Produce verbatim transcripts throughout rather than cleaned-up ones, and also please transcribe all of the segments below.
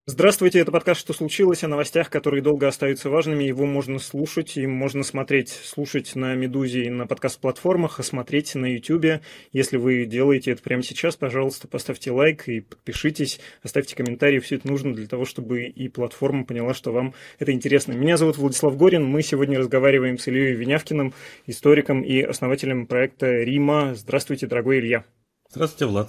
Здравствуйте, это подкаст «Что случилось?» о новостях, которые долго остаются важными. Его можно слушать, им можно смотреть, слушать на «Медузе» и на подкаст-платформах, а смотреть на Ютубе. Если вы делаете это прямо сейчас, пожалуйста, поставьте лайк и подпишитесь, оставьте комментарий. Все это нужно для того, чтобы и платформа поняла, что вам это интересно. Меня зовут Владислав Горин. Мы сегодня разговариваем с Ильей Винявкиным, историком и основателем проекта «Рима». Здравствуйте, дорогой Илья. Здравствуйте, Влад.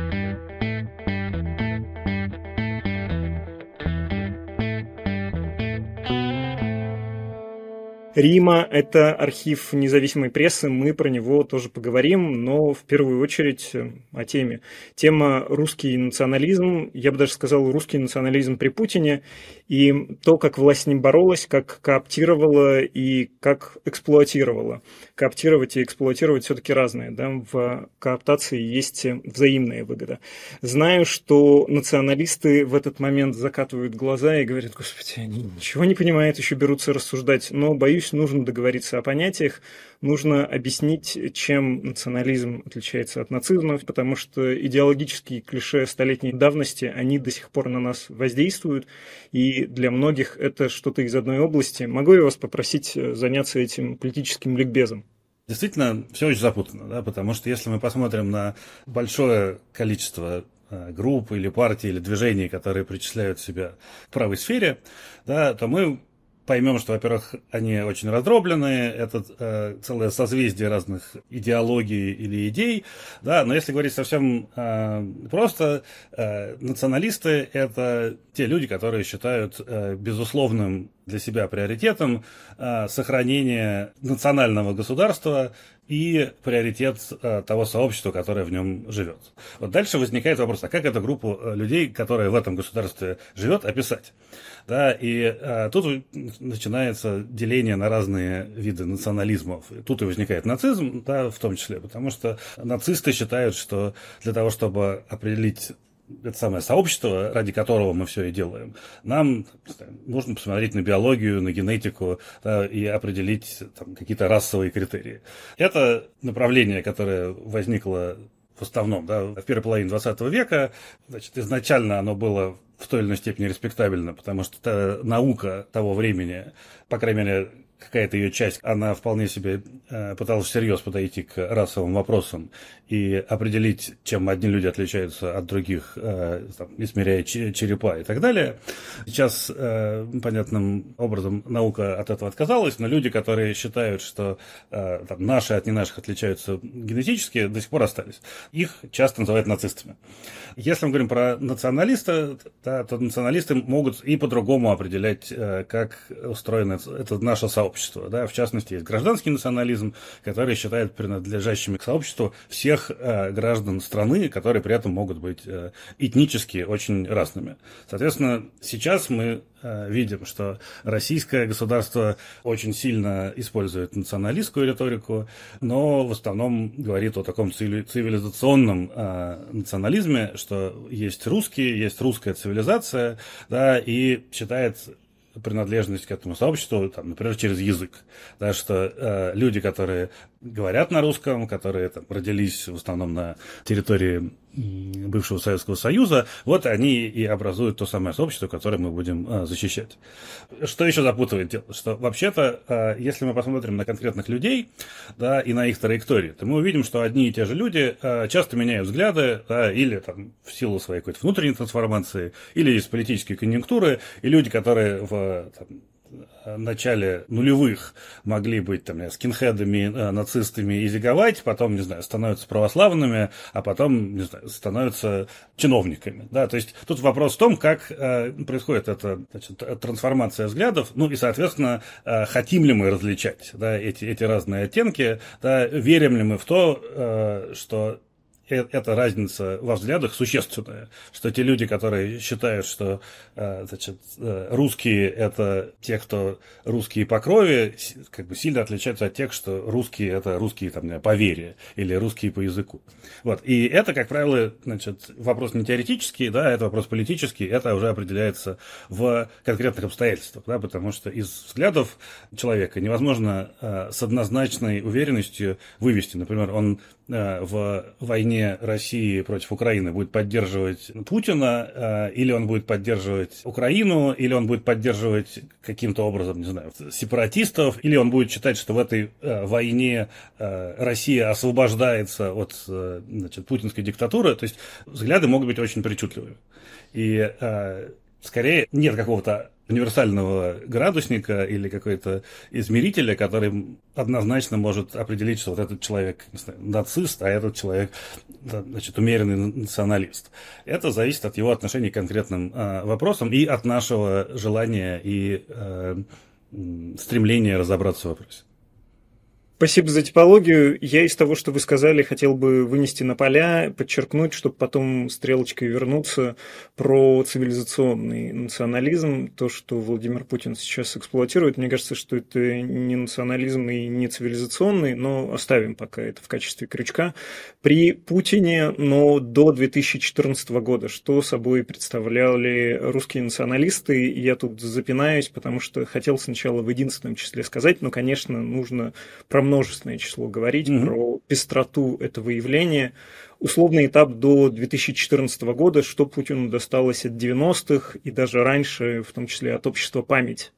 Рима – это архив независимой прессы, мы про него тоже поговорим, но в первую очередь о теме. Тема «Русский национализм», я бы даже сказал, русский национализм при Путине, и то, как власть с ним боролась, как кооптировала и как эксплуатировала. Кооптировать и эксплуатировать все-таки разные, да? В кооптации есть взаимная выгода. Знаю, что националисты в этот момент закатывают глаза и говорят: «Господи, они ничего не понимают, еще берутся рассуждать», но боюсь, нужно договориться о понятиях, нужно объяснить, чем национализм отличается от нацизма, потому что идеологические клише столетней давности, они до сих пор на нас воздействуют, и для многих это что-то из одной области. Могу я вас попросить заняться этим политическим ликбезом? Действительно, все очень запутанно, да, потому что если мы посмотрим на большое количество групп или партий, или движений, которые причисляют себя к правой сфере, да, то мы поймем, что, во-первых, они очень раздробленные, это э, целое созвездие разных идеологий или идей, да, но если говорить совсем э, просто, э, националисты – это те люди, которые считают э, безусловным для себя приоритетом э, сохранение национального государства и приоритет э, того сообщества, которое в нем живет. Вот дальше возникает вопрос, а как эту группу людей, которая в этом государстве живет, описать? Да, и э, тут начинается деление на разные виды национализмов. Тут и возникает нацизм, да, в том числе, потому что нацисты считают, что для того, чтобы определить это самое сообщество, ради которого мы все и делаем, нам нужно посмотреть на биологию, на генетику, да, и определить там какие-то расовые критерии. Это направление, которое возникло в основном, да, в первой половине двадцатого века. Значит, изначально оно было в той или иной степени респектабельно, потому что это наука того времени, по крайней мере, какая-то ее часть, она вполне себе э, пыталась всерьез подойти к расовым вопросам и определить, чем одни люди отличаются от других, э, там, измеряя черепа и так далее. Сейчас э, понятным образом наука от этого отказалась, но люди, которые считают, что э, там, наши от не наших отличаются генетически, до сих пор остались. Их часто называют нацистами. Если мы говорим про националиста, да, то националисты могут и по-другому определять, э, как устроено это наше сообщество. Да, в частности, есть гражданский национализм, который считает принадлежащими к сообществу всех э, граждан страны, которые при этом могут быть э, этнически очень разными. Соответственно, сейчас мы э, видим, что российское государство очень сильно использует националистскую риторику, но в основном говорит о таком цивилизационном э, национализме, что есть русские, есть русская цивилизация, да, и считает принадлежность к этому сообществу, там, например, через язык. Да, что э, люди, которые говорят на русском, которые там, родились в основном на территории бывшего Советского Союза, вот они и образуют то самое сообщество, которое мы будем э, защищать. Что еще запутывает дело? Что вообще-то, э, если мы посмотрим на конкретных людей, да, и на их траектории, то мы увидим, что одни и те же люди э, часто меняют взгляды, да, или там, в силу своей какой-то внутренней трансформации, или из политической конъюнктуры, и люди, которые в там, начале нулевых могли быть там, скинхедами, нацистами и зиговать, потом, не знаю, становятся православными, а потом, не знаю, становятся чиновниками. Да? То есть тут вопрос в том, как э, происходит эта, значит, трансформация взглядов, ну и, соответственно, э, хотим ли мы различать, да, эти, эти разные оттенки, да, верим ли мы в то, э, что эта разница во взглядах существенная, что те люди, которые считают, что значит, русские – это те, кто русские по крови, как бы сильно отличаются от тех, что русские – это русские там, по вере или русские по языку. Вот. И это, как правило, значит, вопрос не теоретический, да, это вопрос политический, это уже определяется в конкретных обстоятельствах, да, потому что из взглядов человека невозможно с однозначной уверенностью вывести, например, он в войне России против Украины будет поддерживать Путина, или он будет поддерживать Украину, или он будет поддерживать каким-то образом, не знаю, сепаратистов, или он будет считать, что в этой войне Россия освобождается от, значит, путинской диктатуры. То есть взгляды могут быть очень причудливыми. И скорее нет какого-то универсального градусника или какой-то измерителя, который однозначно может определить, что вот этот человек, не знаю, нацист, а этот человек, значит, умеренный националист. Это зависит от его отношения к конкретным э, вопросам и от нашего желания и э, стремления разобраться в вопросе. Спасибо за типологию. Я из того, что вы сказали, хотел бы вынести на поля, подчеркнуть, чтобы потом стрелочкой вернуться, про цивилизационный национализм, то, что Владимир Путин сейчас эксплуатирует. Мне кажется, что это не национализм и не цивилизационный, но оставим пока это в качестве крючка. При Путине, но до две тысячи четырнадцатого года, что собой представляли русские националисты? Я тут запинаюсь, потому что хотел сначала в единственном числе сказать, но, конечно, нужно про множественное число говорить, mm-hmm. про пестроту этого явления. Условный этап до две тысячи четырнадцатого года, что Путину досталось от девяностых и даже раньше, в том числе от общества «Память».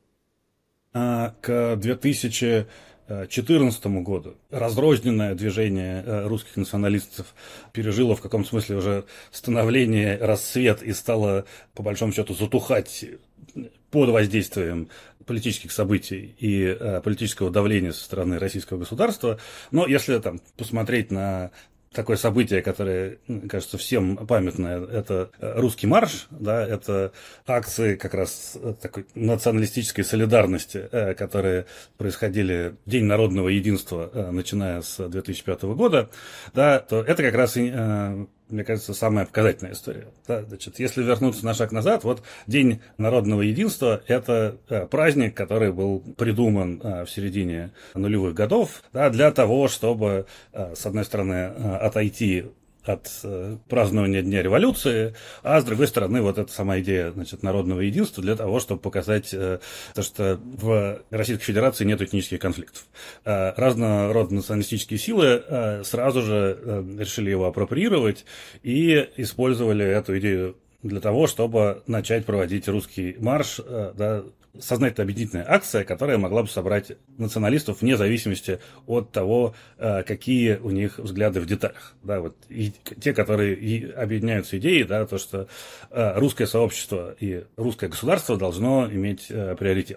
А к две тысячи четырнадцатому году разрозненное движение русских националистов пережило в каком-то смысле уже становление, расцвет и стало, по большому счету, затухать под воздействием политических событий и э, политического давления со стороны российского государства. Но если там посмотреть на такое событие, которое, кажется, всем памятное, это русский марш, да, это акции как раз такой националистической солидарности, э, которые происходили в День народного единства, э, начиная с две тысячи пятого года, да, то это как раз э, мне кажется, самая показательная история. Да, значит, если вернуться на шаг назад, вот День народного единства – это э, праздник, который был придуман э, в середине нулевых годов, да, для того, чтобы, э, с одной стороны, э, отойти от э, празднования Дня революции, а с другой стороны, вот эта сама идея, значит, народного единства для того, чтобы показать, э, то, что в Российской Федерации нет этнических конфликтов. Э, разного рода националистические силы э, сразу же э, решили его апроприировать и использовали эту идею для того, чтобы начать проводить русский марш, э, да, сознательно объединительная акция, которая могла бы собрать националистов вне зависимости от того, какие у них взгляды в деталях. Да, вот, и те, которые и объединяются идеей, да, то, что русское сообщество и русское государство должно иметь приоритет.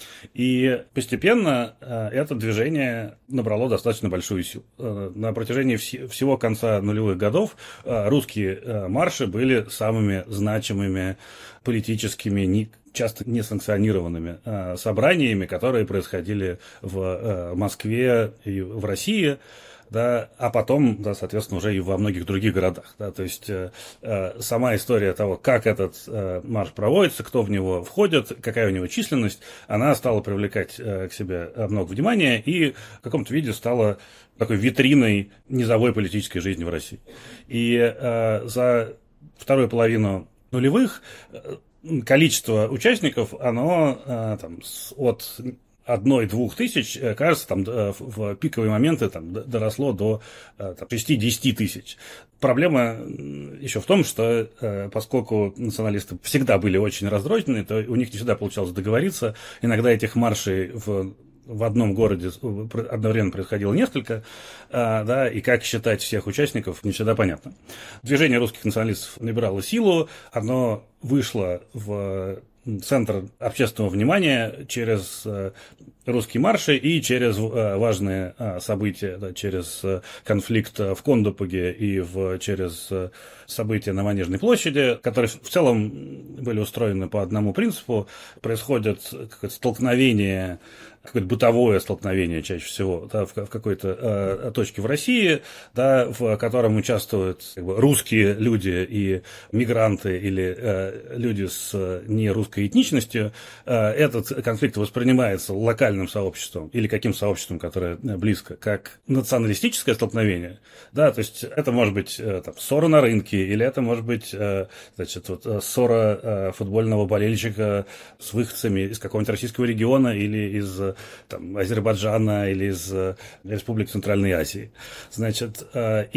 И постепенно это движение набрало достаточно большую силу. На протяжении всего конца нулевых годов русские марши были самыми значимыми политическими, часто несанкционированными э, собраниями, которые происходили в э, Москве и в России, да, а потом, да, соответственно, уже и во многих других городах. Да, то есть э, э, сама история того, как этот э, марш проводится, кто в него входит, какая у него численность, она стала привлекать э, к себе много внимания и в каком-то виде стала такой витриной низовой политической жизни в России. И э, за вторую половину нулевых количество участников, оно э, там, от одной-двух тысяч, кажется, там, в пиковые моменты там, доросло до там, шести-десяти тысяч. Проблема еще в том, что э, поскольку националисты всегда были очень разрознены, то у них не всегда получалось договориться. Иногда этих маршей в в одном городе одновременно происходило несколько, да, и как считать всех участников, не всегда понятно. Движение русских националистов набирало силу, оно вышло в центр общественного внимания через русские марши и через важные события, да, через конфликт в Кондопуге и в, через события на Манежной площади, которые в целом были устроены по одному принципу. Происходит какое-то столкновение, какое-то бытовое столкновение чаще всего, да, в, в какой-то э, точке в России, да, в котором участвуют как бы, русские люди и мигранты или э, люди с нерусской этничностью. Э, этот конфликт воспринимается локальным сообществом или каким сообществом, которое близко, как националистическое столкновение. Да, то есть это может быть э, там, ссора на рынке, или это может быть э, значит, вот, ссора э, футбольного болельщика с выходцами из какого-нибудь российского региона или из там, Азербайджана или из республик Центральной Азии. Значит,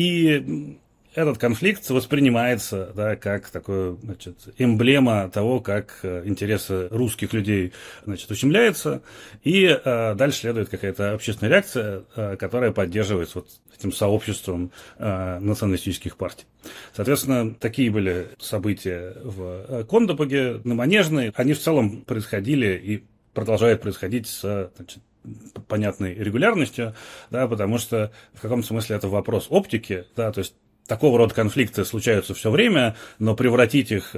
и этот конфликт воспринимается, да, как такая, значит, эмблема того, как интересы русских людей, значит, ущемляются, и а, дальше следует какая-то общественная реакция, а, которая поддерживается вот этим сообществом а, националистических партий. Соответственно, такие были события в Кондопоге, на Манежной. Они в целом происходили и продолжают происходить с, значит, понятной регулярностью, да, потому что в каком-то смысле это вопрос оптики, да, то есть такого рода конфликты случаются все время, но превратить их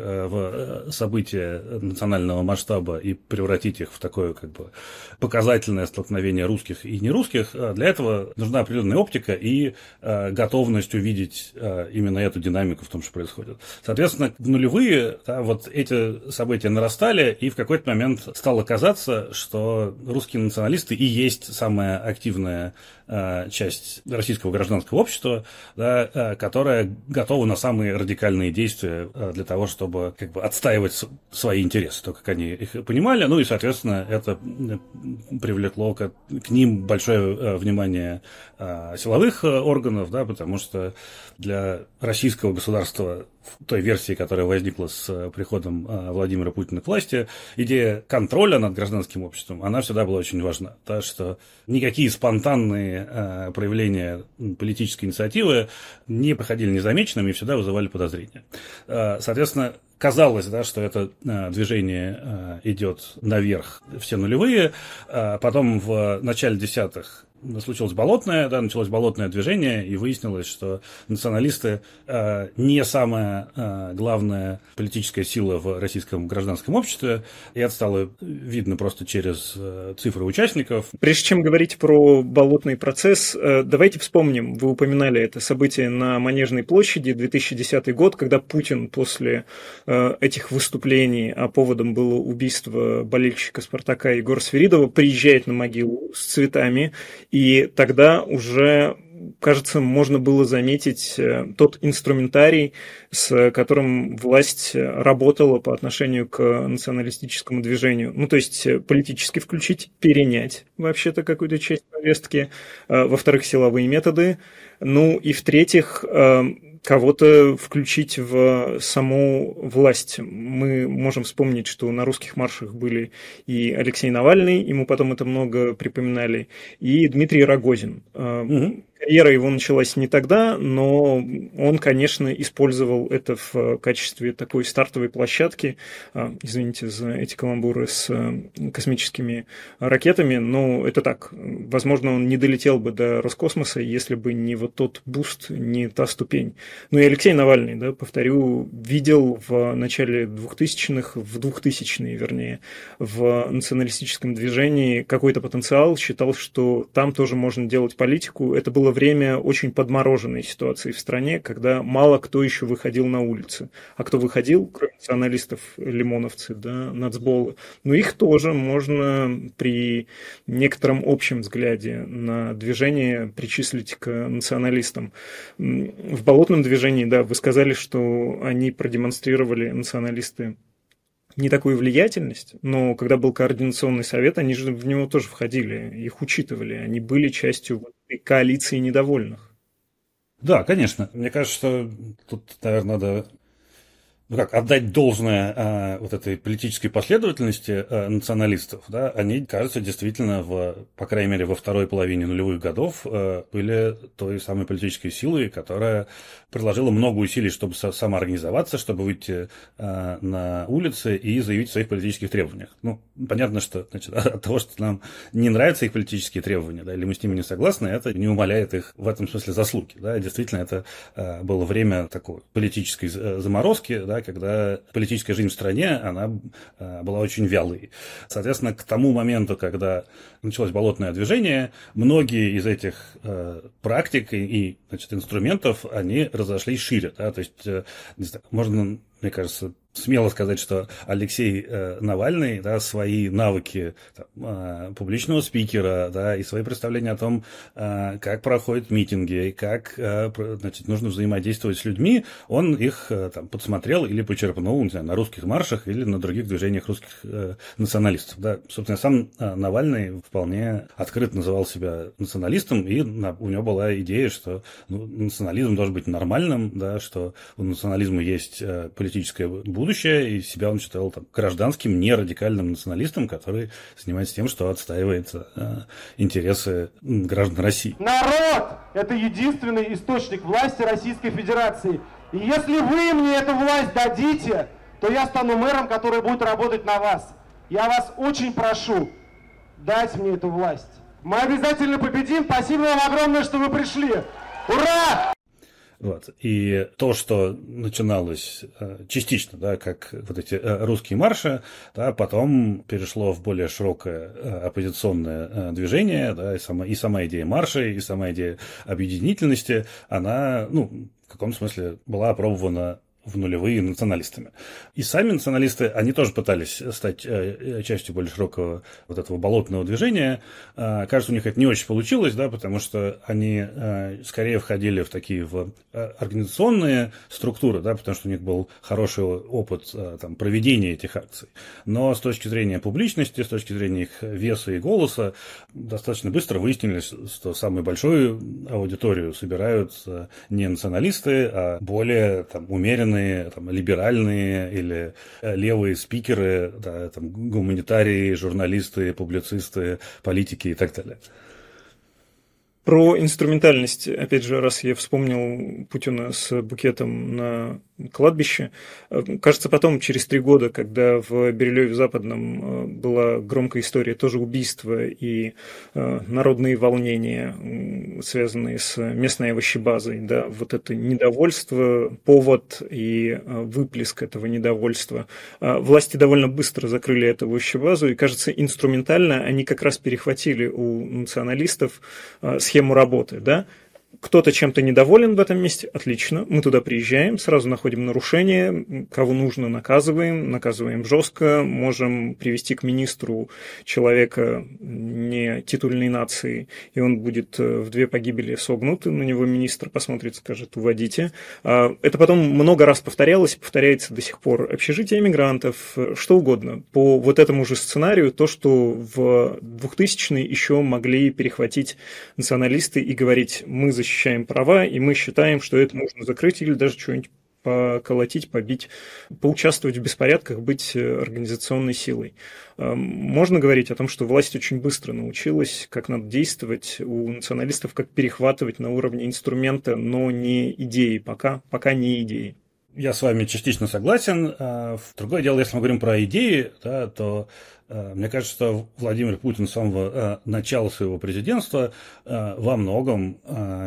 в события национального масштаба и превратить их в такое как бы показательное столкновение русских и нерусских, для этого нужна определенная оптика и готовность увидеть именно эту динамику в том, что происходит. Соответственно, в нулевые, да, вот эти события нарастали, и в какой-то момент стало казаться, что русские националисты и есть самая активная часть российского гражданского общества, да, которая готова на самые радикальные действия для того, чтобы как бы отстаивать свои интересы, то, как они их понимали. Ну и, соответственно, это привлекло к, к ним большое внимание силовых органов, да, потому что для российского государства в той версии, которая возникла с приходом Владимира Путина к власти, идея контроля над гражданским обществом, она всегда была очень важна. Так что никакие спонтанные проявления политической инициативы не проходили незамеченными и всегда вызывали подозрения. Соответственно, казалось, да, что это движение идет наверх все нулевые, потом в начале десятых случилось болотное, да, началось болотное движение, и выяснилось, что националисты э, не самая э, главная политическая сила в российском гражданском обществе, и это стало видно просто через э, цифры участников. Прежде чем говорить про болотный процесс, э, давайте вспомним, вы упоминали это событие на Манежной площади, две тысячи десятый год, когда Путин после э, этих выступлений, а поводом было убийство болельщика «Спартака» Егора Свиридова, приезжает на могилу с цветами. И тогда уже, кажется, можно было заметить тот инструментарий, с которым власть работала по отношению к националистическому движению. Ну, то есть политически включить, перенять вообще-то какую-то часть повестки, во-вторых, силовые методы, ну и в-третьих, кого-то включить в саму власть. Мы можем вспомнить, что на русских маршах были и Алексей Навальный, ему потом это много припоминали, и Дмитрий Рогозин. Угу. Карьера его началась не тогда, но он, конечно, использовал это в качестве такой стартовой площадки. Извините за эти каламбуры с космическими ракетами, но это так. Возможно, он не долетел бы до Роскосмоса, если бы не вот тот буст, не та ступень. Ну и Алексей Навальный, да, повторю, видел в начале двухтысячных, в двухтысячные, вернее, в националистическом движении какой-то потенциал, считал, что там тоже можно делать политику. Это было время очень подмороженной ситуации в стране, когда мало кто еще выходил на улицы. А кто выходил, кроме националистов, лимоновцы, да, нацболы, ну их тоже можно при некотором общем взгляде на движение причислить к националистам. В болотном движении, да, вы сказали, что они продемонстрировали, националисты, не такую влиятельность, но когда был координационный совет, они же в него тоже входили, их учитывали, они были частью этой коалиции недовольных. Да, конечно. Мне кажется, что тут, наверное, надо ну как, отдать должное а, вот этой политической последовательности а, националистов, да, они, кажется, действительно, в, по крайней мере, во второй половине нулевых годов а, были той самой политической силой, которая приложила много усилий, чтобы самоорганизоваться, чтобы выйти а, на улицы и заявить о своих политических требованиях. Ну, понятно, что значит, от того, что нам не нравятся их политические требования, да, или мы с ними не согласны, это не умаляет их в этом смысле заслуги. Да. Действительно, это а, было время такой политической заморозки, да, когда политическая жизнь в стране, она э, была очень вялой. Соответственно, к тому моменту, когда началось болотное движение, многие из этих э, практик и, и значит, инструментов, они разошлись шире. Да? То есть, э, не знаю, можно, мне кажется, смело сказать, что Алексей э, Навальный, да, свои навыки там, э, публичного спикера, да, и свои представления о том, э, как проходят митинги, как э, значит, нужно взаимодействовать с людьми, он их э, там, подсмотрел или почерпнул, не знаю, на русских маршах или на других движениях русских э, националистов. Да. Собственно, сам э, Навальный вполне открыто называл себя националистом, и на, у него была идея, что ну, национализм должен быть нормальным, да, что у национализма есть э, политическое будущее, и себя он считал там, гражданским, нерадикальным националистом, который занимается тем, что отстаивает э, интересы граждан России. Народ – это единственный источник власти Российской Федерации. И если вы мне эту власть дадите, то я стану мэром, который будет работать на вас. Я вас очень прошу дать мне эту власть. Мы обязательно победим. Спасибо вам огромное, что вы пришли. Ура! Вот. И то, что начиналось э, частично, да, как вот эти э, русские марши, да, потом перешло в более широкое э, оппозиционное э, движение, да, и сама, и сама идея маршей, и сама идея объединительности, она, ну, в каком смысле была опробована в нулевые националистами. И сами националисты, они тоже пытались стать э, частью более широкого вот этого болотного движения. Э, кажется, у них это не очень получилось, да, потому что они э, скорее входили в такие в организационные структуры, да, потому что у них был хороший опыт э, там, проведения этих акций. Но с точки зрения публичности, с точки зрения их веса и голоса, достаточно быстро выяснилось, что самую большую аудиторию собирают не националисты, а более там, умеренные, там, либеральные или левые спикеры, да, там, гуманитарии, журналисты, публицисты, политики и так далее. Про инструментальность, опять же, раз я вспомнил Путина с букетом на кладбище, кажется, потом, через три года, когда в Бирюлеве-Западном была громкая история тоже убийства и народные волнения, связанные с местной овощебазой, да, вот это недовольство, повод и выплеск этого недовольства. Власти довольно быстро закрыли эту овощебазу, и, кажется, инструментально они как раз перехватили у националистов схему работы, да. Кто-то чем-то недоволен в этом месте, отлично, мы туда приезжаем, сразу находим нарушение, кого нужно наказываем, наказываем жестко, можем привести к министру человека не титульной нации, и он будет в две погибели согнут, на него министр посмотрит, скажет, уводите. Это потом много раз повторялось, повторяется до сих пор. Общежитие эмигрантов, что угодно. По вот этому же сценарию, то, что в двухтысячные еще могли перехватить националисты и говорить, мы защищаем права, и мы считаем, что это можно закрыть или даже что-нибудь поколотить, побить, поучаствовать в беспорядках, быть организационной силой. Можно говорить о том, что власть очень быстро научилась, как надо действовать у националистов, как перехватывать на уровне инструмента, но не идеи, пока, пока не идеи. Я с вами частично согласен. Другое дело, если мы говорим про идеи, да, то мне кажется, что Владимир Путин с самого начала своего президентства во многом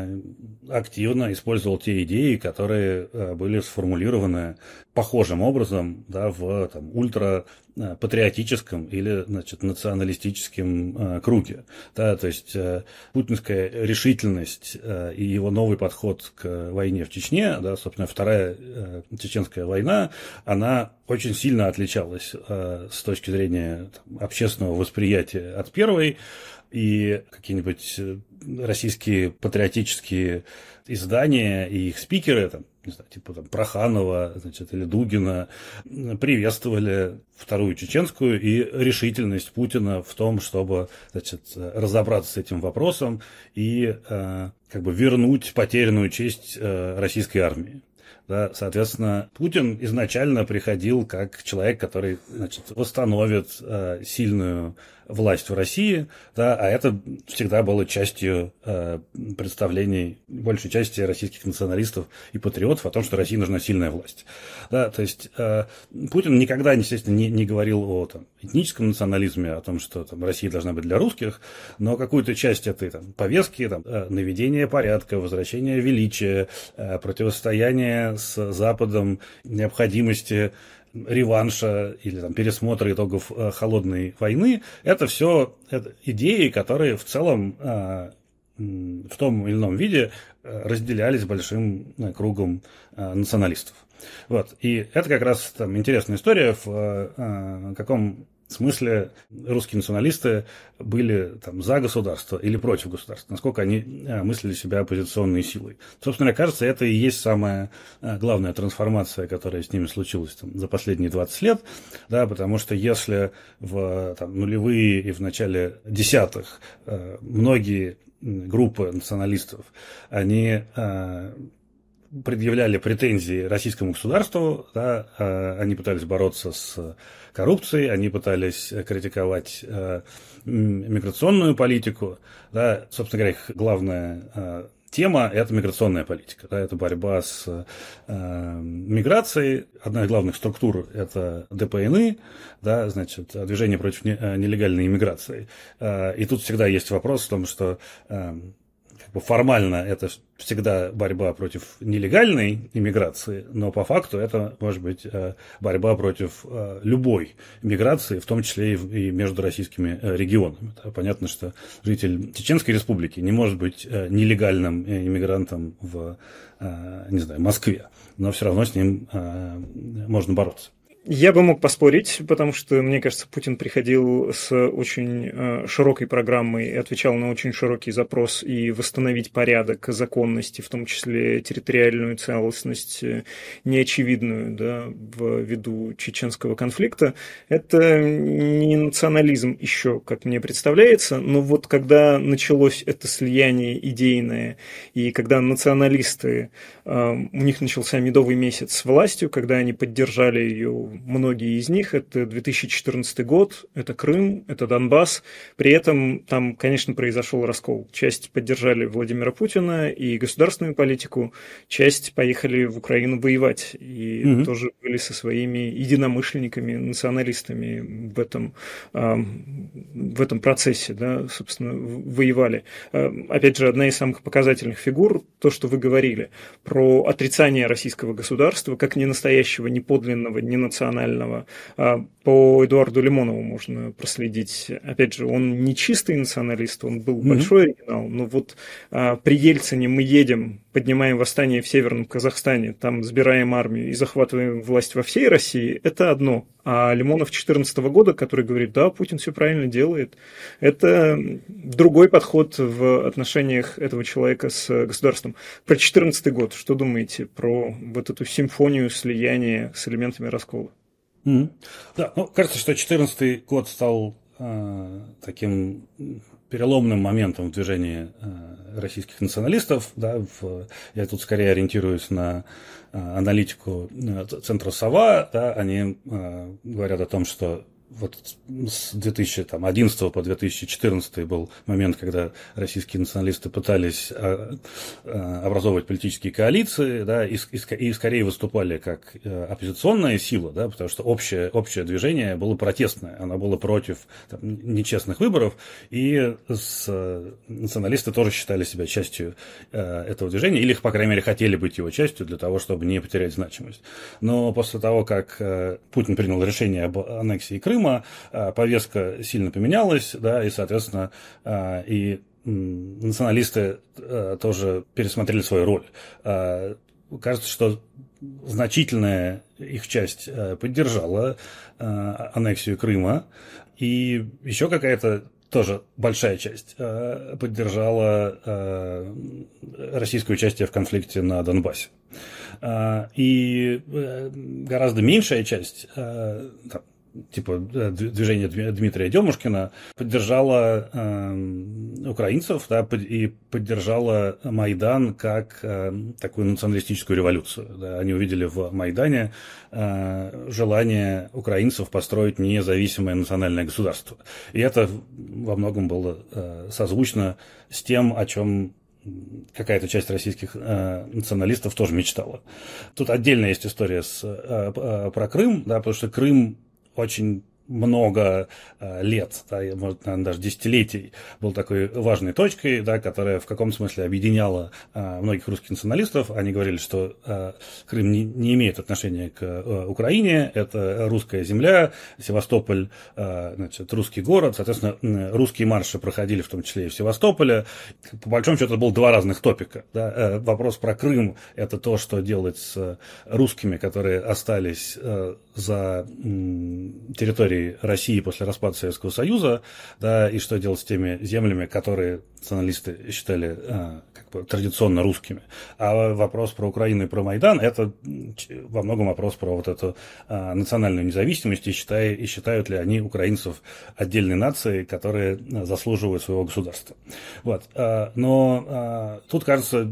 активно использовал те идеи, которые были сформулированы похожим образом, да, в там, ультрапатриотическом или, значит, националистическом круге. Да, то есть путинская решительность и его новый подход к войне в Чечне, да, собственно, вторая чеченская война, она очень сильно отличалась с точки зрения там, общественного восприятия от первой, и какие-нибудь российские патриотические издания и их спикеры, там, не знаю, типа там, Проханова, значит, или Дугина, приветствовали вторую чеченскую и решительность Путина в том, чтобы, значит, разобраться с этим вопросом и э, как бы вернуть потерянную честь э, российской армии. Да, соответственно, Путин изначально приходил как человек, который, значит, восстановит э, сильную власть в России, да, а это всегда было частью э, представлений большей части российских националистов и патриотов о том, что России нужна сильная власть. Да, то есть э, Путин никогда, естественно, не, не говорил о там, этническом национализме, о том, что там, Россия должна быть для русских, но какую-то часть этой там, повестки, там, э, наведение порядка, возвращение величия, э, противостояние с Западом, необходимости реванша или там, пересмотра итогов э, холодной войны, это все это идеи, которые в целом э, в том или ином виде разделялись большим э, кругом э, националистов. Вот. И это как раз там интересная история, в э, каком смысле русские националисты были там за государство или против государства, насколько они мыслили себя оппозиционной силой. Собственно, мне кажется, это и есть самая главная трансформация, которая с ними случилась там, за последние двадцать лет, да, потому что если в там, нулевые и в начале десятых многие группы националистов, они предъявляли претензии российскому государству, да, они пытались бороться с коррупцией, они пытались критиковать миграционную политику, да, собственно говоря, их главная тема – это миграционная политика, да, это борьба с э, миграцией. Одна из главных структур – это ДПНИ, да, значит, движение против нелегальной иммиграции. И тут всегда есть вопрос в том, что э, как бы формально это всегда борьба против нелегальной иммиграции, но по факту это может быть борьба против любой миграции, в том числе и между российскими регионами. Понятно, что житель Чеченской Республики не может быть нелегальным иммигрантом в, не знаю, Москве, но все равно с ним можно бороться. Я бы мог поспорить, потому что, мне кажется, Путин приходил с очень э, широкой программой и отвечал на очень широкий запрос и восстановить порядок, законности, в том числе территориальную целостность, э, неочевидную, да, ввиду чеченского конфликта. Это не национализм еще, как мне представляется, но вот когда началось это слияние идейное, и когда националисты, э, у них начался медовый месяц с властью, когда они поддержали ее, многие из них, это две тысячи четырнадцатый год, это Крым, это Донбасс. При этом там, конечно, произошел раскол. Часть поддержали Владимира Путина и государственную политику, часть поехали в Украину воевать. И угу. тоже были со своими единомышленниками, националистами в этом, в этом процессе, да, собственно, воевали. Опять же, одна из самых показательных фигур, то, что вы говорили, про отрицание российского государства, как не настоящего, не подлинного, не национального. По Эдуарду Лимонову можно проследить. Опять же, он не чистый националист, он был mm-hmm. большой оригинал, но вот а, при Ельцине мы едем, поднимаем восстание в Северном Казахстане, там сбираем армию и захватываем власть во всей России, это одно. А Лимонов две тысячи четырнадцатого года, который говорит, да, Путин все правильно делает, это другой подход в отношениях этого человека с государством. Про две тысячи четырнадцатый год, что думаете про вот эту симфонию слияния с элементами раскола? Mm-hmm. Да, ну, кажется, что две тысячи четырнадцатый год стал э, таким переломным моментом в движении э, российских националистов. Да, в, я тут скорее ориентируюсь на э, аналитику э, центра «Сова». Да, они э, говорят о том, что вот с две тысячи одиннадцатого по две тысячи четырнадцатый был момент, когда российские националисты пытались а, а, образовывать политические коалиции, да, и, и, и скорее выступали как оппозиционная сила, да, потому что общее, общее движение было протестное, оно было против там, нечестных выборов, и с, националисты тоже считали себя частью а, этого движения, или, по крайней мере, хотели быть его частью для того, чтобы не потерять значимость. Но после того, как а, Путин принял решение об аннексии Крыма, повестка сильно поменялась, да, и, соответственно, и националисты тоже пересмотрели свою роль. Кажется, что значительная их часть поддержала аннексию Крыма, и еще какая-то тоже большая часть поддержала российское участие в конфликте на Донбассе. И гораздо меньшая часть, типа движение Дмитрия Демушкина, поддержала э, украинцев, да, и поддержала Майдан как э, такую националистическую революцию. Да. Они увидели в Майдане э, желание украинцев построить независимое национальное государство. И это во многом было э, созвучно с тем, о чем какая-то часть российских э, националистов тоже мечтала. Тут отдельно есть история с, э, про Крым, да, потому что Крым очень много э, лет, да, может, наверное, даже десятилетий был такой важной точкой, да, которая в каком-то смысле объединяла э, многих русских националистов. Они говорили, что э, Крым не, не имеет отношения к э, Украине, это русская земля, Севастополь, э, значит, русский город, соответственно, русские марши проходили в том числе и в Севастополе. По большому счету, это было два разных топика. Да. Э, вопрос про Крым – это то, что делать с русскими, которые остались э, за м, территорией России после распада Советского Союза, да, и что делать с теми землями, которые националисты считали а, как бы традиционно русскими. А вопрос про Украину и про Майдан – это во многом вопрос про вот эту а, национальную независимость, и, считая, и считают ли они украинцев отдельной нацией, которые заслуживают своего государства. Вот. А, но а, тут, кажется,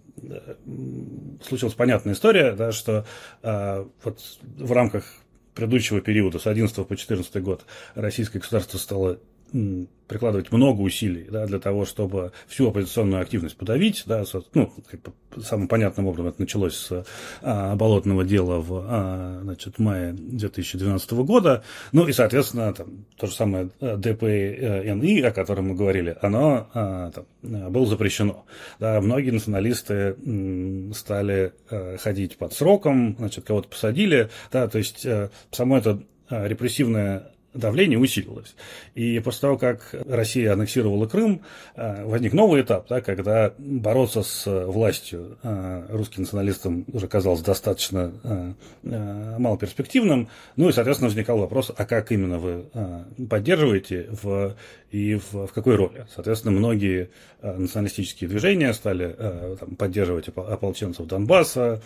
случилась понятная история, да, что а, вот в рамках предыдущего периода, с одиннадцатого по четырнадцатый год, российское государство стало м, прикладывать много усилий, да, для того, чтобы всю оппозиционную активность подавить. Да, ну, как бы, самым понятным образом это началось с а, болотного дела в а, значит, мае две тысячи двенадцатого года. Ну и, соответственно, там, то же самое дэ пэ эн и, о котором мы говорили, оно а, там, было запрещено. Да, многие националисты м, стали а, ходить под сроком, значит, кого-то посадили. Да, то есть а, само это а, репрессивное давление усилилось. И после того, как Россия аннексировала Крым, возник новый этап, да, когда бороться с властью русским националистам уже казалось достаточно малоперспективным. Ну и, соответственно, возникал вопрос, а как именно вы поддерживаете в, и в, в какой роли? Соответственно, многие националистические движения стали там, поддерживать ополченцев Донбасса,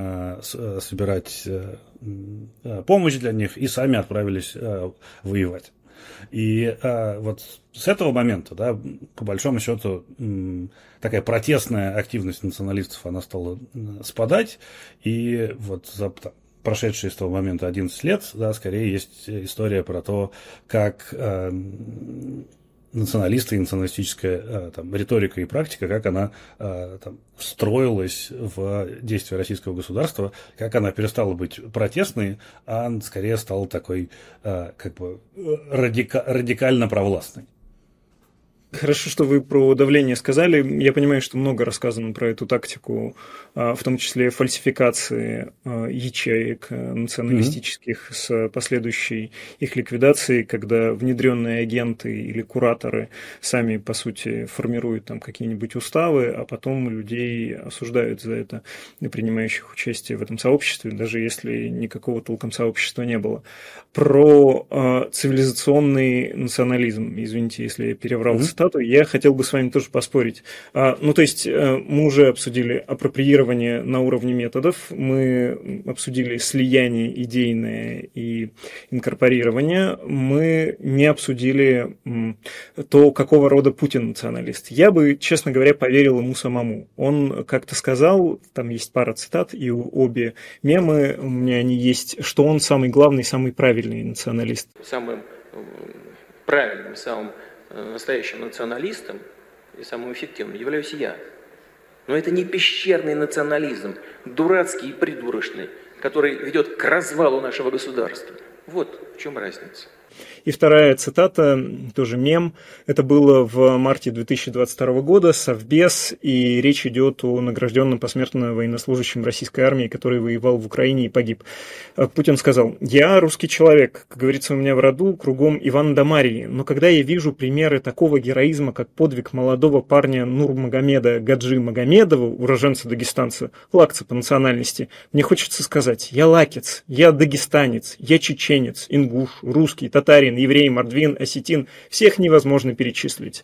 собирать помощь для них и сами отправились воевать. И а, вот с этого момента, да, по большому счету, м, такая протестная активность националистов, она стала спадать, и вот за там, прошедшие с того момента одиннадцать лет, да, скорее есть история про то, как а, националисты и националистическая там, риторика и практика, как она там, встроилась в действия российского государства, как она перестала быть протестной, а скорее стала такой как бы радика- радикально провластной. Хорошо, что вы про давление сказали. Я понимаю, что много рассказано про эту тактику, в том числе фальсификации ячеек националистических mm-hmm. с последующей их ликвидацией, когда внедренные агенты или кураторы сами, по сути, формируют там какие-нибудь уставы, а потом людей осуждают за это, принимающих участие в этом сообществе, даже если никакого толком сообщества не было. Про э, цивилизационный национализм, извините, если я переврал mm-hmm. цитату, я хотел бы с вами тоже поспорить. А, ну, то есть, мы уже обсудили апроприирование на уровне методов, мы обсудили слияние идейное и инкорпорирование, мы не обсудили м, то, какого рода Путин националист. Я бы, честно говоря, поверил ему самому. Он как-то сказал, там есть пара цитат, и обе мемы, у меня они есть, что он самый главный, самый правильный националист. Самым правильным, самым настоящим националистом и самым эффективным являюсь я. Но это не пещерный национализм, дурацкий и придурочный, который ведет к развалу нашего государства. Вот в чем разница. И вторая цитата, тоже мем, это было в марте две тысячи двадцать второго года, Совбез, и речь идет о награжденном посмертно военнослужащем российской армии, который воевал в Украине и погиб. Путин сказал: «Я русский человек, как говорится у меня в роду, кругом Иван да Марьи, но когда я вижу примеры такого героизма, как подвиг молодого парня Нурмагомеда Гаджи Магомедова, уроженца дагестанца, лакца по национальности, мне хочется сказать: я лакец, я дагестанец, я чеченец, ингуш, русский, татарин, еврей, мордвин, осетин, всех невозможно перечислить».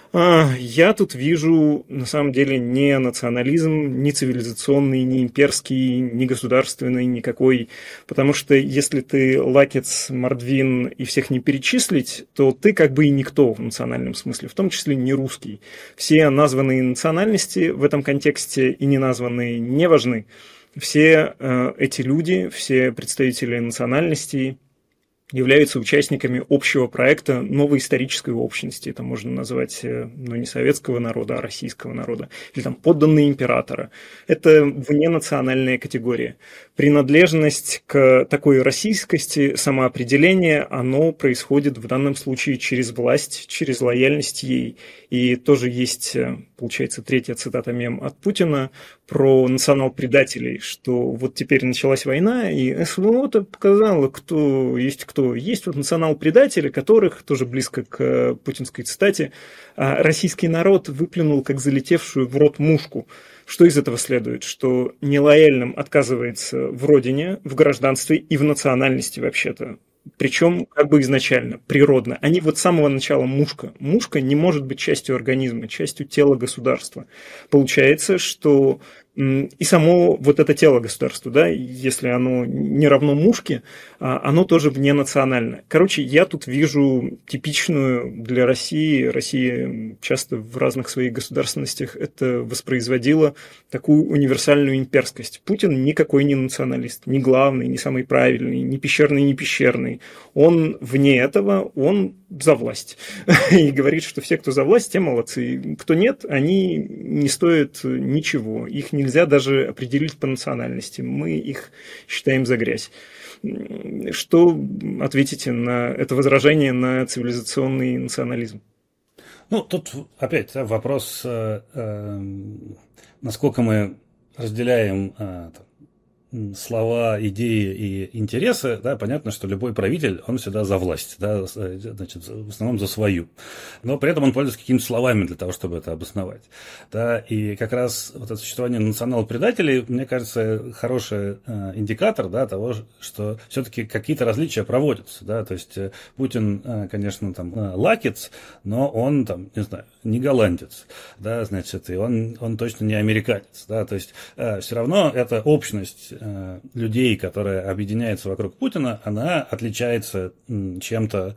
А, я тут вижу, на самом деле, не национализм, ни цивилизационный, ни имперский, ни государственный, никакой. Потому что если ты лакец, мордвин и всех не перечислить, то ты как бы и никто в национальном смысле, в том числе не русский. Все названные национальности в этом контексте и не названные не важны. Все э, эти люди, все представители национальностей, являются участниками общего проекта новой исторической общности. Это можно назвать, ну, не советского народа, а российского народа. Или там подданные императора. Это вненациональная категория. Принадлежность к такой российскости, самоопределение, оно происходит в данном случае через власть, через лояльность ей. И тоже есть, получается, третья цитата мем от Путина про национал-предателей, что вот теперь началась война, и СВО-то показало, кто есть кто. Есть вот национал-предатели, которых, тоже близко к путинской цитате, российский народ выплюнул как залетевшую в рот мушку. Что из этого следует? Что нелояльным отказывается в родине, в гражданстве и в национальности вообще-то. Причем как бы изначально, природно. Они вот с самого начала мушка. Мушка не может быть частью организма, частью тела государства. Получается, что и само вот это тело государства, да, если оно не равно мушке, оно тоже вненациональное. Короче, я тут вижу типичную для России, Россия часто в разных своих государственностях это воспроизводила такую универсальную имперскость. Путин никакой не националист, не главный, не самый правильный, не пещерный, не пещерный. Он вне этого, он за власть. И говорит, что все, кто за власть, те молодцы. Кто нет, они не стоят ничего. Их нельзя даже определить по национальности. Мы их считаем за грязь. Что ответите на это возражение на цивилизационный национализм? Ну, тут опять да, вопрос, э, э, насколько мы разделяем э, слова, идеи и интересы, да, понятно, что любой правитель, он всегда за власть, да, значит, в основном за свою. Но при этом он пользуется какими-то словами для того, чтобы это обосновать. Да, и как раз вот это существование национал-предателей, мне кажется, хороший э, индикатор, да, того, что все-таки какие-то различия проводятся. Да, то есть Путин, э, конечно, там э, лакец, но он, там, не знаю, не голландец, да, значит, и он, он точно не американец. Да, то есть э, все равно эта общность людей, которая объединяется вокруг Путина, она отличается чем-то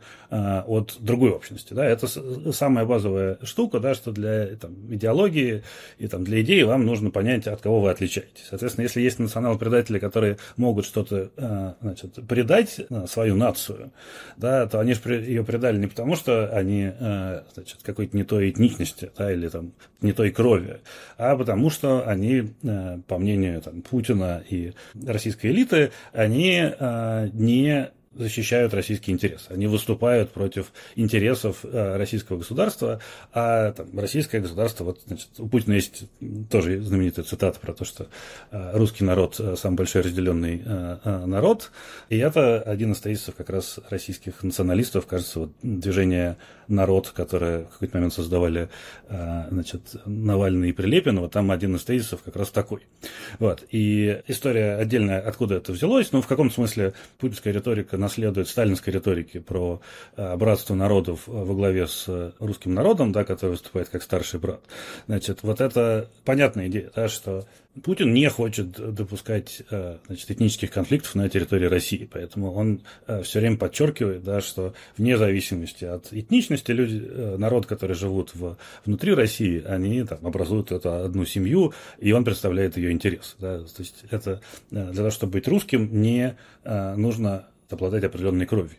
от другой общности. Да? Это самая базовая штука, да, что для там, идеологии и там, для идеи вам нужно понять, от кого вы отличаетесь. Соответственно, если есть национал-предатели, которые могут что-то значит, предать свою нацию, да, то они же ее предали не потому, что они значит, какой-то не той этничности, да, или там, не той крови, а потому что они, по мнению там, Путина и российской элиты, они а, не защищают российские интересы. Они выступают против интересов а, российского государства, а там, российское государство, вот, значит, у Путина есть тоже знаменитая цитата про то, что а, русский народ а, самый большой разделенный а, а, народ, и это один из тезисов как раз российских националистов, кажется, вот, движение «Народ», которое в какой-то момент создавали а, значит, Навальный и Прилепин, вот там один из тезисов как раз такой. Вот. И история отдельная, откуда это взялось, но в каком смысле путинская риторика наследует сталинской риторике про а, братство народов во главе с русским народом, да, который выступает как старший брат. Значит, вот это понятная идея, да, что Путин не хочет допускать значит, этнических конфликтов на территории России, поэтому он все время подчеркивает, да, что вне зависимости от этничности люди, народ, который живут в, внутри России, они там, образуют эту одну семью, и он представляет ее интересы. Да, то есть это для того, чтобы быть русским, не нужно обладать определенной кровью.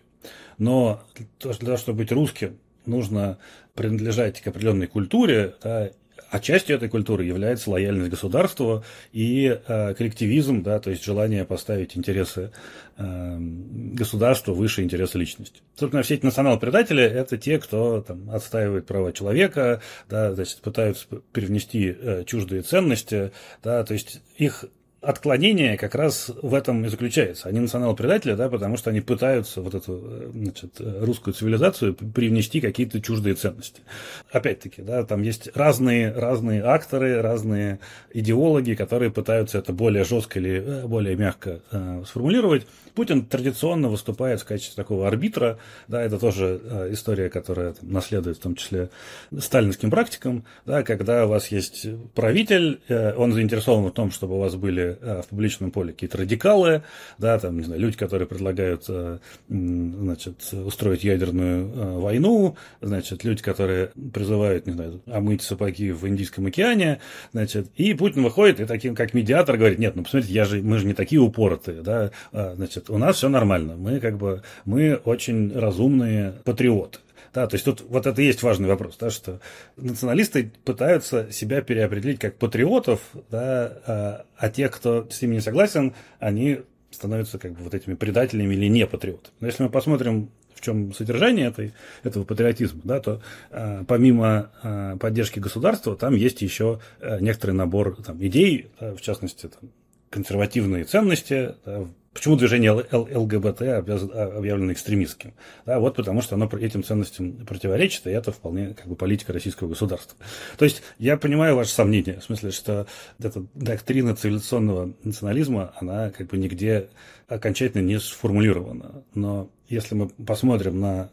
Но для того, чтобы быть русским, нужно принадлежать к определенной культуре, да, а частью этой культуры является лояльность государству и э, коллективизм, да, то есть желание поставить интересы э, государства выше интереса личности. Собственно, все эти национал-предатели – это те, кто там, отстаивает права человека, да, значит, пытаются привнести э, чуждые ценности, да, то есть их отклонение как раз в этом и заключается. Они национал-предатели, да, потому что они пытаются вот эту, значит, русскую цивилизацию привнести какие-то чуждые ценности. Опять-таки, да, там есть разные, разные акторы, разные идеологи, которые пытаются это более жестко или более мягко э, сформулировать. Путин традиционно выступает в качестве такого арбитра, да, это тоже э, история, которая там, наследует в том числе сталинским практикам, да, когда у вас есть правитель, э, он заинтересован в том, чтобы у вас были фигуры в публичном поле, какие-то радикалы, да, там, не знаю, люди, которые предлагают, значит, устроить ядерную войну, значит, люди, которые призывают, не знаю, омыть сапоги в Индийском океане, значит, и Путин выходит и таким, как медиатор, говорит: нет, ну, посмотрите, я же, мы же не такие упоротые, да, значит, у нас все нормально, мы как бы, мы очень разумные патриоты. Да, то есть тут вот это и есть важный вопрос, да, что националисты пытаются себя переопределить как патриотов, да, а, а те, кто с ними не согласен, они становятся как бы вот этими предателями или не патриотами. Но если мы посмотрим, в чем содержание этой, этого патриотизма, да, то а, помимо а, поддержки государства, там есть еще а, некоторый набор там, идей, да, в частности, там, консервативные ценности. Да, почему движение ЛГБТ объявлено экстремистским? Да, вот потому что оно этим ценностям противоречит, и это вполне как бы политика российского государства. То есть я понимаю ваше сомнение, в смысле, что эта доктрина цивилизационного национализма, она как бы нигде окончательно не сформулирована. Но если мы посмотрим на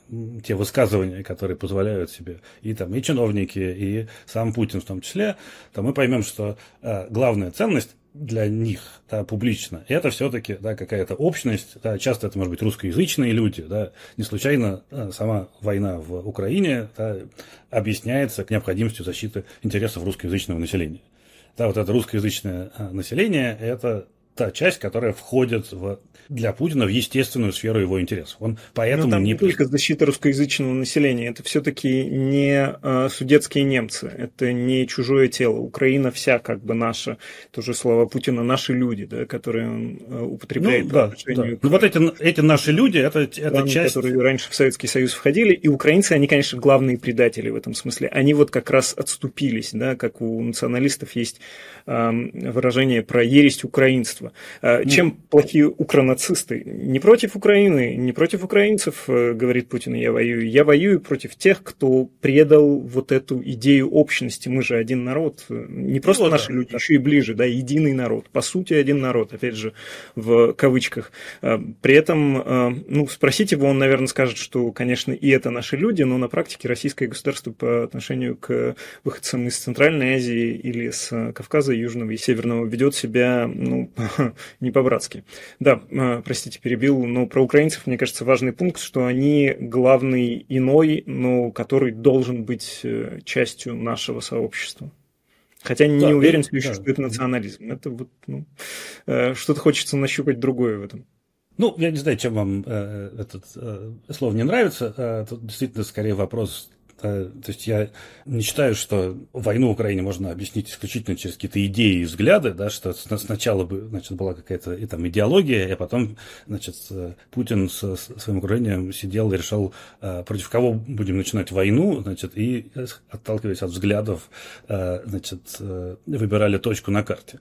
те высказывания, которые позволяют себе и, там, и чиновники, и сам Путин в том числе, то мы поймем, что э, главная ценность для них, да, публично, это все-таки, да, какая-то общность, да, часто это может быть русскоязычные люди, да, не случайно да, сама война в Украине, да, объясняется к необходимости защиты интересов русскоязычного населения. Да, вот это русскоязычное население, это та часть, которая входит в, для Путина в естественную сферу его интересов. Он поэтому Но там не... не только защита русскоязычного населения, это все-таки не а, судетские немцы, это не чужое тело. Украина вся как бы наша, тоже слова Путина, наши люди, да, которые он а, употребляет. Ну, да, да. К... Ну, вот эти, эти наши люди, это, это часть... которые раньше в Советский Союз входили, и украинцы, они, конечно, главные предатели в этом смысле. Они вот как раз отступились, да, как у националистов есть а, выражение про ересь украинства. Чем mm. плохие укронацисты? Не против Украины, не против украинцев, говорит Путин, я воюю. Я воюю против тех, кто предал вот эту идею общности. Мы же один народ. Не просто ну, наши да, люди, да. еще и ближе, да, единый народ. По сути, один народ, опять же, в кавычках. При этом, ну, спросите его, он, наверное, скажет, что, конечно, и это наши люди, но на практике российское государство по отношению к выходцам из Центральной Азии или с Кавказа, Южного и Северного ведет себя, ну, не по-братски. Да, простите, перебил, но про украинцев, мне кажется, важный пункт, что они главный иной, но который должен быть частью нашего сообщества. Хотя не да, уверен, да, что да. это национализм. Это вот, ну, что-то хочется нащупать другое в этом. Ну, я не знаю, чем вам э, этот э, слово не нравится. Э, тут действительно скорее вопрос. То есть я не считаю, что войну в Украине можно объяснить исключительно через какие-то идеи и взгляды, да, что сначала бы, значит, была какая-то и там идеология, а потом, значит, Путин со своим окружением сидел и решал, против кого будем начинать войну, значит, и, отталкиваясь от взглядов, значит, выбирали точку на карте.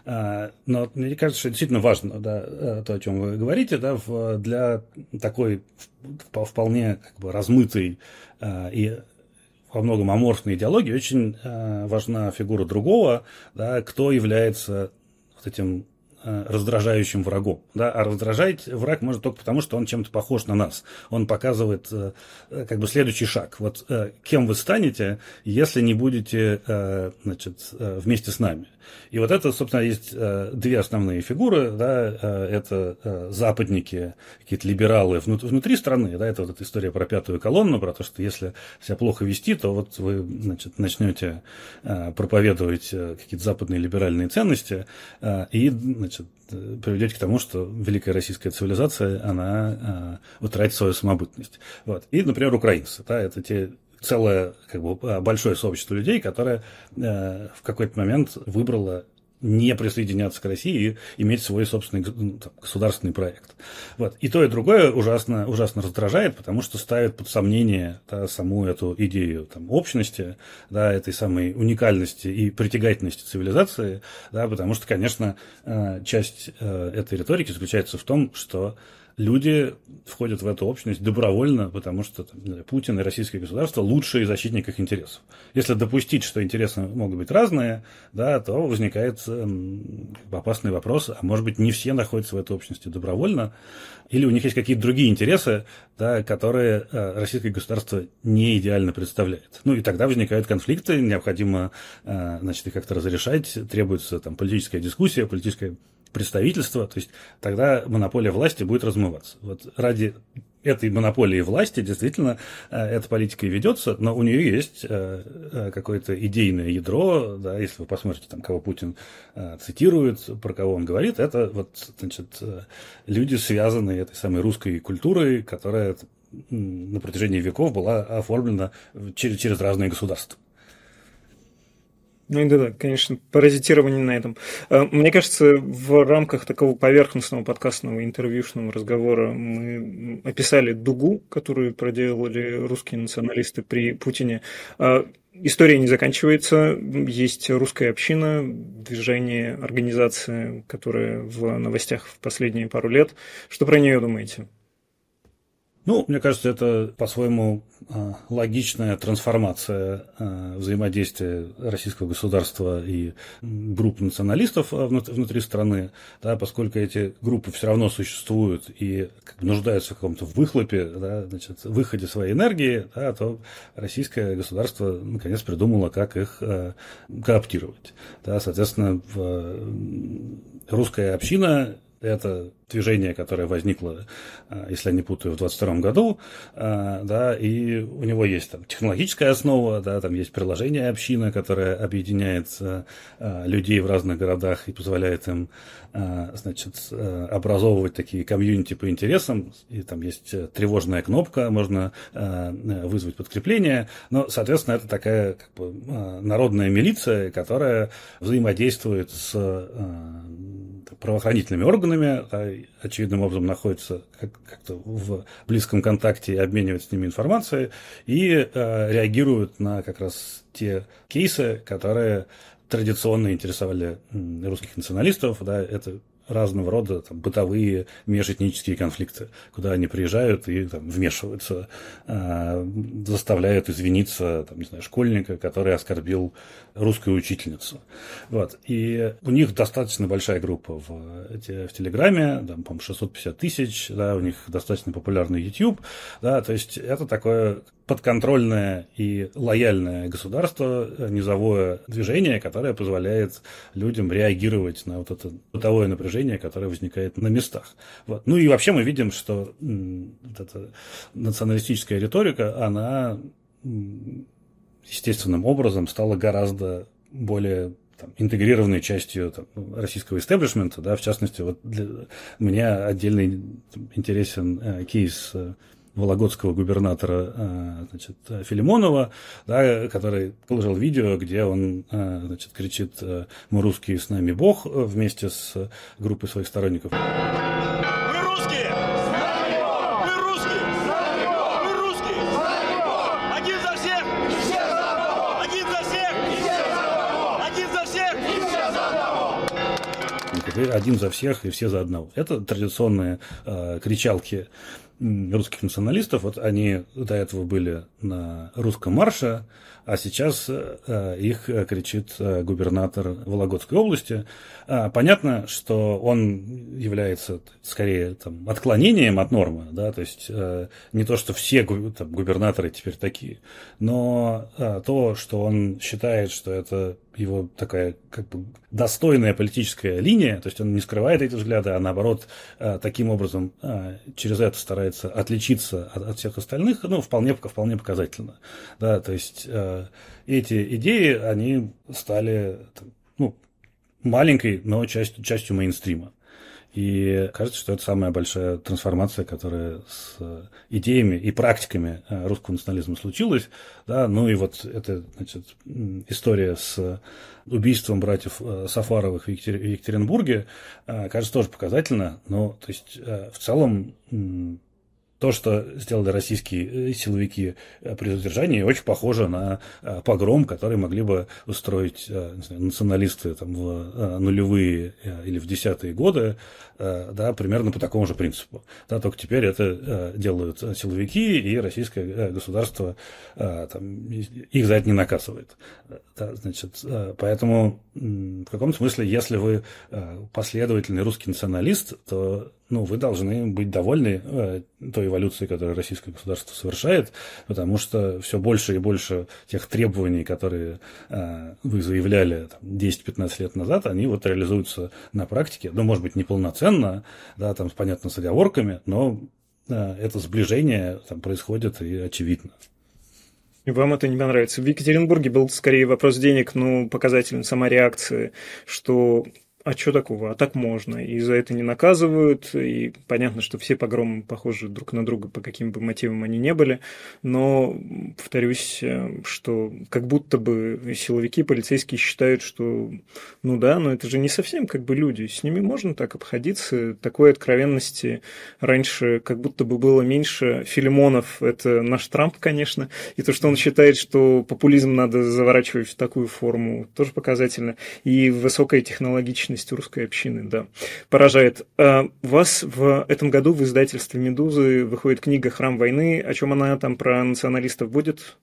Но мне кажется, что действительно важно, да, то, о чем вы говорите, да, для такой вполне как бы размытой и во многом аморфной идеологии очень э, важна фигура другого, да, кто является вот этим э, раздражающим врагом. Да? А раздражать враг может только потому, что он чем-то похож на нас. Он показывает э, как бы следующий шаг. Вот э, кем вы станете, если не будете э, значит, э, вместе с нами. И вот это, собственно, есть э, две основные фигуры, да, э, это э, западники, какие-то либералы внутри, внутри страны, да, это вот эта история про пятую колонну, про то, что если себя плохо вести, то вот вы, значит, начнете э, проповедовать э, какие-то западные либеральные ценности э, и, значит, приведете к тому, что великая российская цивилизация, она э, утратит свою самобытность. Вот. И, например, украинцы, да, это те... целое как бы, большое сообщество людей, которое э, в какой-то момент выбрало не присоединяться к России и иметь свой собственный там, государственный проект. Вот. И то, и другое ужасно, ужасно раздражает, потому что ставит под сомнение да, саму эту идею там, общности, да, этой самой уникальности и притягательности цивилизации, да, потому что, конечно, э, часть э, этой риторики заключается в том, что люди входят в эту общность добровольно, потому что там, Путин и российское государство лучшие защитники их интересов. Если допустить, что интересы могут быть разные, да, то возникает э, опасный вопрос, а может быть, не все находятся в этой общности добровольно, или у них есть какие-то другие интересы, да, которые э, российское государство не идеально представляет. Ну и тогда возникают конфликты, необходимо э, значит, их как-то разрешать, требуется там, политическая дискуссия, политическое представительство, то есть тогда монополия власти будет размываться. Вот ради этой монополии власти действительно э, эта политика и ведется, но у нее есть э, какое-то идейное ядро, да, если вы посмотрите, там, кого Путин э, цитирует, про кого он говорит, это вот, значит, э, люди, связанные этой самой русской культурой, которая на протяжении веков была оформлена через, через разные государства. Ну да, да, конечно, паразитирование на этом. Мне кажется, в рамках такого поверхностного подкастного интервьюшного разговора мы описали дугу, которую проделали русские националисты при Путине. История не заканчивается. Есть русская община, движение, организация, которая в новостях в последние пару лет. Что про нее думаете? Ну, мне кажется, это по-своему логичная трансформация взаимодействия российского государства и групп националистов внутри страны, да, поскольку эти группы все равно существуют и нуждаются в каком-то выхлопе, да, значит, выходе своей энергии, да, то российское государство наконец придумало, как их кооптировать. Да, соответственно, русская община – это движение, которое возникло, если я не путаю, в двадцать втором году, да, и у него есть там технологическая основа, да, там есть приложение община, которое объединяет людей в разных городах и позволяет им, значит, образовывать такие комьюнити по интересам, и там есть тревожная кнопка, можно вызвать подкрепление, но, соответственно, это такая как бы народная милиция, которая взаимодействует с правоохранительными органами, да, очевидным образом находится как-то в близком контакте и обменивается с ними информацией, и э, реагируют на как раз те кейсы, которые традиционно интересовали русских националистов, да, это разного рода там, бытовые межэтнические конфликты, куда они приезжают и там, вмешиваются, э, заставляют извиниться там, не знаю, школьника, который оскорбил русскую учительницу. Вот. И у них достаточно большая группа в, в Телеграме, там, по-моему, шестьсот пятьдесят тысяч, да, у них достаточно популярный YouTube, да, то есть это такое подконтрольное и лояльное государство, низовое движение, которое позволяет людям реагировать на вот это бытовое напряжение, которое возникает на местах. Вот. Ну и вообще мы видим, что м, вот эта националистическая риторика, она м, естественным образом стала гораздо более там, интегрированной частью там, российского истеблишмента, да, в частности, вот для, мне отдельно интересен э, кейс э, вологодского губернатора, значит, Филимонова, да, который положил видео, где он, значит, кричит: «Мы русские, с нами Бог», вместе с группой своих сторонников. Мы русские! С нами Бог! Мы русские! С нами Бог! Мы русские! С нами Бог! Один за всех! И все за одного! Один за всех! И все за одного! Один за всех! И все за одного! Один за всех и все за одного. Это традиционные э, кричалки русских националистов. Вот они до этого были на русском марше, а сейчас э, их кричит э, губернатор Вологодской области. А, понятно, что он является скорее там, отклонением от нормы, да, то есть э, не то, что все там, губернаторы теперь такие, но э, то, что он считает, что это его такая как бы достойная политическая линия, то есть он не скрывает эти взгляды, а наоборот э, таким образом э, через это старается отличиться от, от всех остальных, ну, вполне, вполне показательно. Да, то есть э, эти идеи, они стали ну, маленькой, но частью, частью мейнстрима. И кажется, что это самая большая трансформация, которая с идеями и практиками русского национализма случилась. Да, ну и вот эта, значит, история с убийством братьев Сафаровых в Екатеринбурге, кажется, тоже показательна. Но то есть, в целом, то, что сделали российские силовики при задержании, очень похоже на погром, который могли бы устроить не знаю, националисты там, в нулевые или в десятые годы, да, примерно по такому же принципу. Да, только теперь это делают силовики, и российское государство там, их за это не наказывает. Да, значит, поэтому в каком-то смысле, если вы последовательный русский националист, то ну, вы должны быть довольны э, той эволюцией, которую российское государство совершает, потому что все больше и больше тех требований, которые э, вы заявляли там, десять-пятнадцать лет назад, они вот реализуются на практике. Ну, может быть, не полноценно, да, там, понятно, с оговорками, но э, это сближение там происходит и очевидно. И вам это не понравится. В Екатеринбурге был скорее вопрос денег, но показательна сама реакция, что... А что такого? А так можно. И за это не наказывают. И понятно, что все погромы похожи друг на друга, по каким бы мотивам они не были. Но, повторюсь, что как будто бы силовики, полицейские считают, что ну да, но это же не совсем как бы люди. С ними можно так обходиться. Такой откровенности раньше как будто бы было меньше. Филимонов – это наш Трамп, конечно. И то, что он считает, что популизм надо заворачивать в такую форму, тоже показательно. И высокая технологичность русской общины, да, поражает. А у вас в этом году в издательстве «Медузы» выходит книга «Храм войны». О чем она там про националистов будет?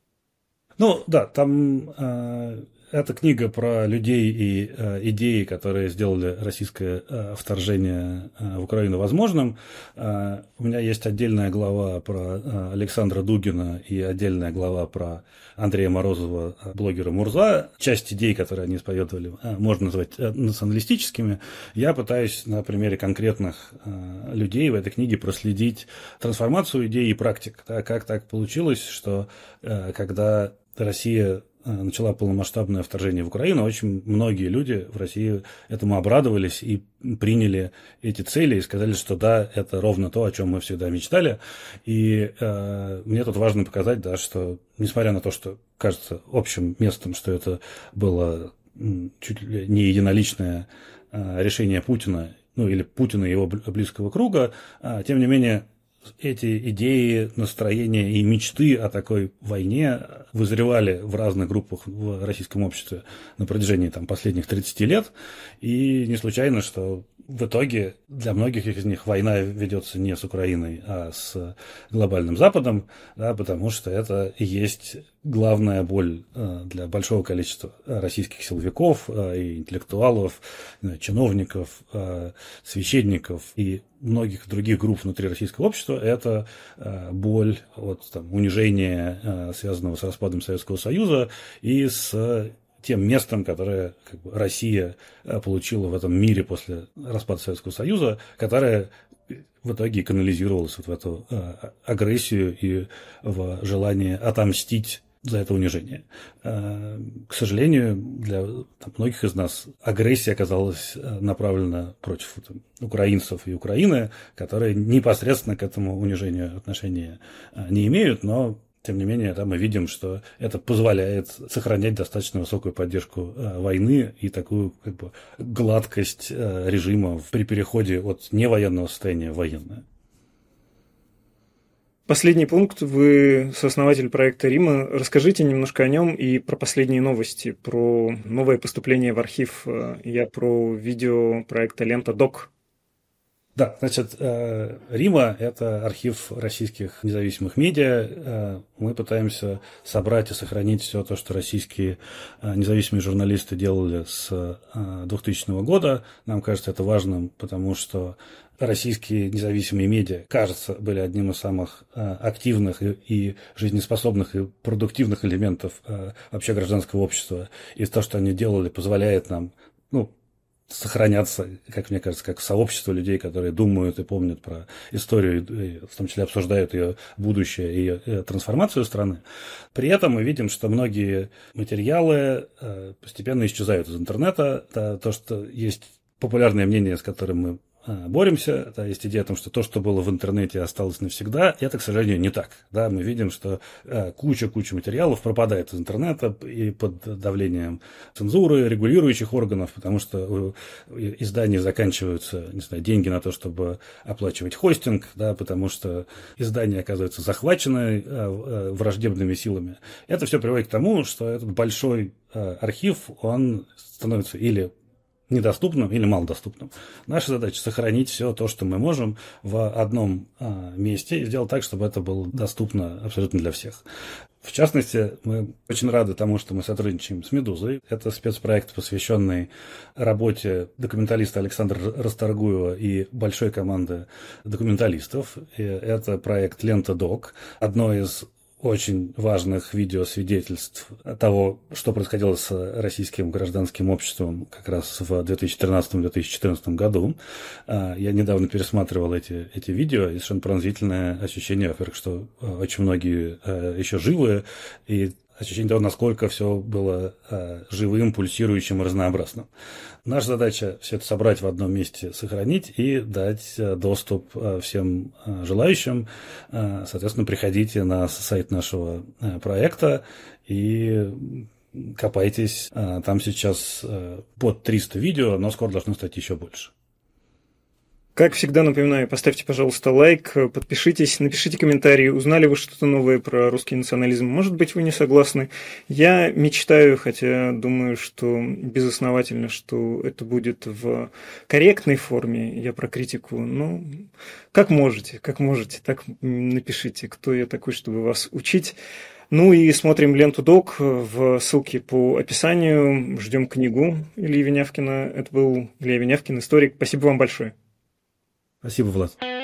Ну, да, там э, эта книга про людей и э, идеи, которые сделали российское э, вторжение э, в Украину возможным. Э, у меня есть отдельная глава про э, Александра Дугина и отдельная глава про Андрея Морозова, блогера Мурза. Часть идей, которые они исповедовали, э, можно назвать э, националистическими. Я пытаюсь на примере конкретных э, людей в этой книге проследить трансформацию идей и практик. Да, как так получилось, что э, когда Россия начала полномасштабное вторжение в Украину, очень многие люди в России этому обрадовались и приняли эти цели и сказали, что да, это ровно то, о чем мы всегда мечтали. И э, мне тут важно показать, да, что несмотря на то, что кажется общим местом, что это было чуть ли не единоличное э, решение Путина, ну или Путина и его близкого круга, э, тем не менее эти идеи, настроения и мечты о такой войне вызревали в разных группах в российском обществе на протяжении там, последних тридцати лет. И не случайно, что в итоге для многих из них война ведется не с Украиной, а с глобальным Западом, да, потому что это и есть главная боль для большого количества российских силовиков и интеллектуалов, чиновников, священников и многих других групп внутри российского общества. Это боль от там, унижения, связанного с распадом Советского Союза, и с тем местом, которое как бы, Россия получила в этом мире после распада Советского Союза, которое в итоге канализировалось вот в эту агрессию и в желание отомстить за это унижение. К сожалению, для там, многих из нас агрессия оказалась направлена против там, украинцев и Украины, которые непосредственно к этому унижению отношения не имеют, но тем не менее, да, мы видим, что это позволяет сохранять достаточно высокую поддержку э, войны и такую как бы, гладкость э, режима при переходе от невоенного состояния в военное. Последний пункт. Вы сооснователь проекта «Рима». Расскажите немножко о нем и про последние новости, про новое поступление в архив. Я про видео проекта «Лента Док». Да, значит, Рима – это архив российских независимых медиа. Мы пытаемся собрать и сохранить все то, что российские независимые журналисты делали с двухтысячного года. Нам кажется это важным, потому что российские независимые медиа, кажется, были одним из самых активных и жизнеспособных и продуктивных элементов вообще гражданского общества. И то, что они делали, позволяет нам, ну, сохраняться, как мне кажется, как сообщество людей, которые думают и помнят про историю, и в том числе обсуждают ее будущее и ее трансформацию страны. При этом мы видим, что многие материалы постепенно исчезают из интернета. То, что есть популярное мнение, с которым мы боремся. Да, есть идея о том, что то, что было в интернете, осталось навсегда. Это, к сожалению, не так. Да, мы видим, что куча-куча материалов пропадает из интернета и под давлением цензуры, регулирующих органов, потому что у изданий заканчиваются, не знаю, деньги на то, чтобы оплачивать хостинг, да, потому что издания оказываются захвачены враждебными силами. Это все приводит к тому, что этот большой архив, он становится или недоступным или малодоступным. Наша задача сохранить все то, что мы можем в одном а, месте и сделать так, чтобы это было доступно абсолютно для всех. В частности, мы очень рады тому, что мы сотрудничаем с «Медузой». Это спецпроект, посвященный работе документалиста Александра Расторгуева и большой команды документалистов. И это проект «Лента Док», одно из очень важных видеосвидетельств того, что происходило с российским гражданским обществом как раз в две тысячи тринадцатом — две тысячи четырнадцатом году. Я недавно пересматривал эти, эти видео, и совершенно пронзительное ощущение, во-первых, что очень многие еще живы, и ощущение того, насколько все было живым, пульсирующим и разнообразным. Наша задача все это собрать в одном месте, сохранить и дать доступ всем желающим. Соответственно, приходите на сайт нашего проекта и копайтесь. Там сейчас под триста видео, но скоро должно стать еще больше. Как всегда, напоминаю, поставьте, пожалуйста, лайк, подпишитесь, напишите комментарии, узнали вы что-то новое про русский национализм, может быть, вы не согласны. Я мечтаю, хотя думаю, что безосновательно, что это будет в корректной форме, я про критику, ну, как можете, как можете, так напишите, кто я такой, чтобы вас учить. Ну и смотрим ленту Док в ссылке по описанию, ждем книгу Ильи Винявкина. Это был Илья Винявкин, историк. Спасибо вам большое. Спасибо, Влад.